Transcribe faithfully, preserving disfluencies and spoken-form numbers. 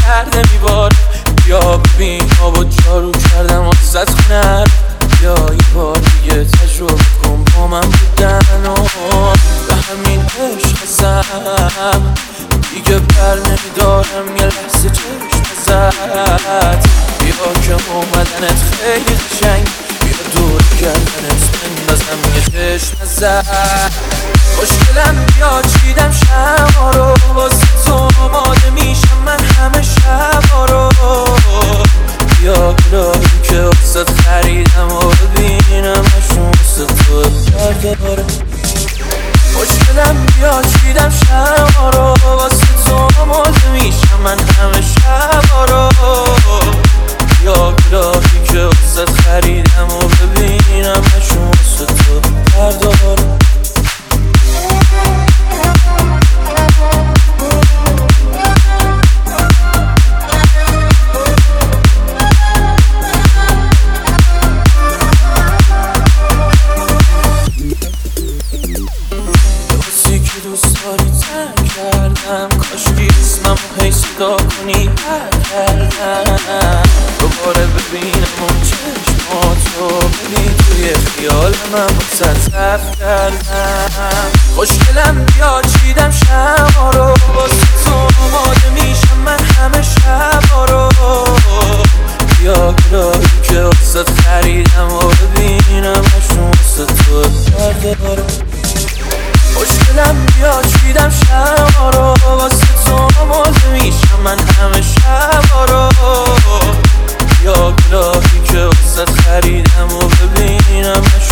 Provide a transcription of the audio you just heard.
گرده میبار. بیا ببین آبا جارو کردم واسه خونه. بیا یه بار دیگه تجربه کن با من بودن و به همین عشق ازم دیگه بر نمیدارم یه لحظه چشم ازت. بیا که اومدنت خیلی قشنگ، بیا دور کردنت بندازم یه چشم ازت. خوشگلم بیا چیدم شما رو واسه تو آماده میشم من همه شبا رو. بیا گلایی که واسه خریدم و ببینم هشون واسه تو برداره. خوشگلم بیا چیدم شما رو واسه تو آماده میشم من همه شبا رو. بیا گلایی که واسه خریدم و ببینم هشون واسه تو برداره. کاشکی اسمم رو هی صدا کنی هر کردم دوباره ببینم اون چشماتو ببین توی خیال من بسر صرف کردم. خوشگلم بیا چیدم شما رو واسه تو آماده میشم من همه شبا رو. بیا گلایی که واسه خریدم و ببینم هشون واسه تو برداره. خوشگلم بیا چیدم شما رو واسه تو آماده میشم من همه شبا رو. بیا گلایی که واسه خریدم و ببینم